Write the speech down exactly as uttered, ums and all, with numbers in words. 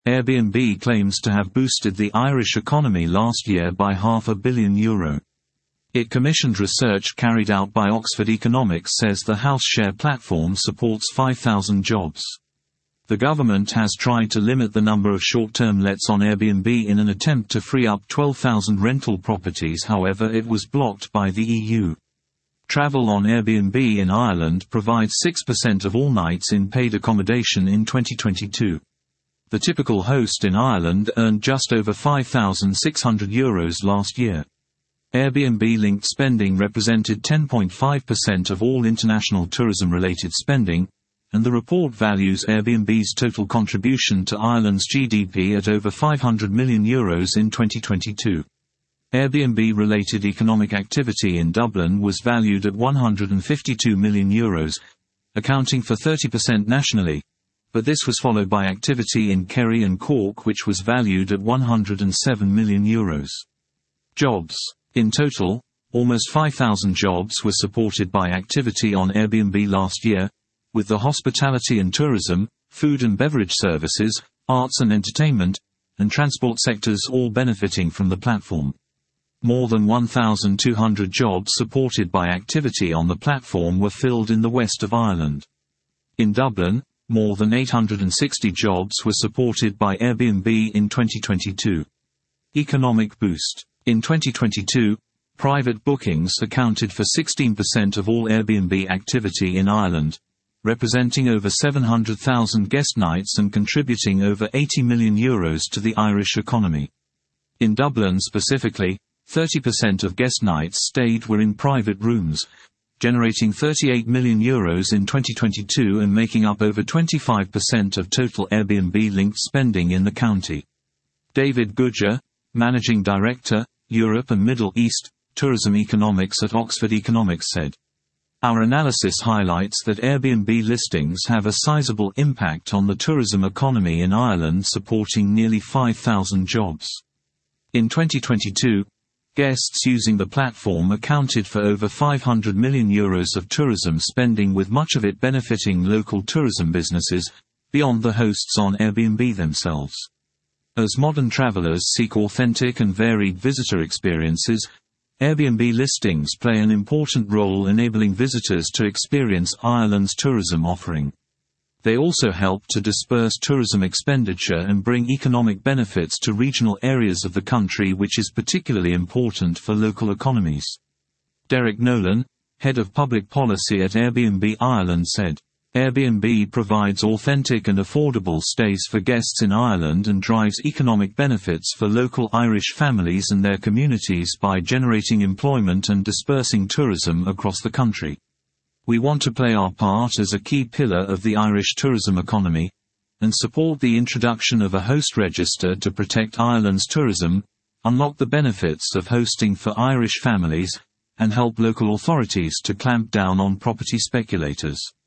Airbnb claims to have boosted the Irish economy last year by half a billion euro. It commissioned research carried out by Oxford Economics says the house share platform supports five thousand jobs. The government has tried to limit the number of short-term lets on Airbnb in an attempt to free up twelve thousand rental properties, however it was blocked by the E U. Travel on Airbnb in Ireland provides six percent of all nights in paid accommodation in twenty twenty-two. The typical host in Ireland earned just over five thousand six hundred euros last year. Airbnb-linked spending represented ten point five percent of all international tourism-related spending, and the report values Airbnb's total contribution to Ireland's G D P at over five hundred million euros in twenty twenty-two. Airbnb-related economic activity in Dublin was valued at one hundred fifty-two million euros, accounting for thirty percent nationally, but this was followed by activity in Kerry and Cork, which was valued at one hundred seven million euros. Jobs. In total, almost five thousand jobs were supported by activity on Airbnb last year, with the hospitality and tourism, food and beverage services, arts and entertainment, and transport sectors all benefiting from the platform. More than one thousand two hundred jobs supported by activity on the platform were filled in the west of Ireland. In Dublin, more than eight hundred sixty jobs were supported by Airbnb in twenty twenty-two. Economic boost. In twenty twenty-two, private bookings accounted for sixteen percent of all Airbnb activity in Ireland, representing over seven hundred thousand guest nights and contributing over eighty million euros to the Irish economy. In Dublin specifically, thirty percent of guest nights stayed were in private rooms, generating thirty-eight million euros in twenty twenty-two and making up over twenty-five percent of total Airbnb-linked spending in the county. David Goodger, Managing Director, Europe and Middle East, Tourism Economics at Oxford Economics said, "Our analysis highlights that Airbnb listings have a sizable impact on the tourism economy in Ireland, supporting nearly five thousand jobs. In twenty twenty-two, guests using the platform accounted for over five hundred million euros of tourism spending, with much of it benefiting local tourism businesses, beyond the hosts on Airbnb themselves. As modern travelers seek authentic and varied visitor experiences, Airbnb listings play an important role enabling visitors to experience Ireland's tourism offering. They also help to disperse tourism expenditure and bring economic benefits to regional areas of the country, which is particularly important for local economies." Derek Nolan, Head of Public Policy at Airbnb Ireland said, "Airbnb provides authentic and affordable stays for guests in Ireland and drives economic benefits for local Irish families and their communities by generating employment and dispersing tourism across the country. We want to play our part as a key pillar of the Irish tourism economy, and support the introduction of a host register to protect Ireland's tourism, unlock the benefits of hosting for Irish families, and help local authorities to clamp down on property speculators."